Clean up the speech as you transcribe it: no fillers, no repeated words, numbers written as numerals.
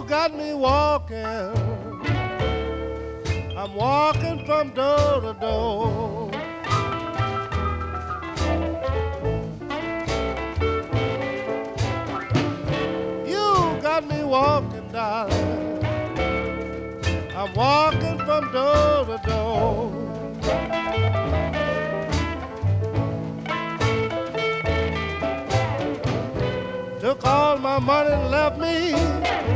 got me walking. I'm walking from door to door. You got me walking, darling. I'm walking from door to door. Took all my money and left me